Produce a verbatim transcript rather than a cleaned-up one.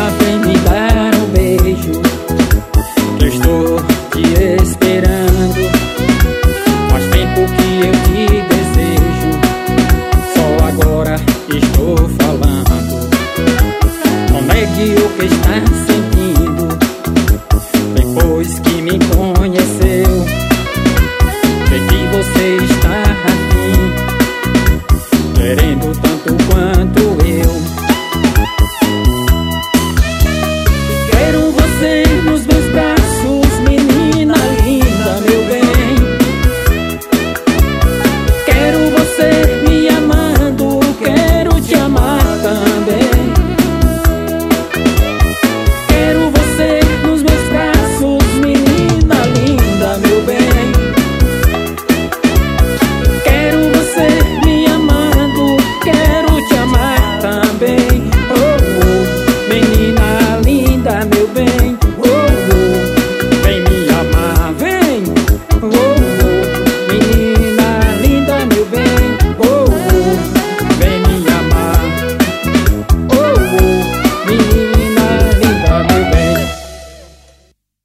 vem me dar um beijo, que eu estou te esperando. Faz tempo que eu te desejo, só agora estou falando. Não negue o que está sentindo, depois que me conheceu. Sei que você está afim, querendo tanto quanto eu. Quero você nos meus braços, menina linda, meu bem. Quero você me amando, quero te amar tanto.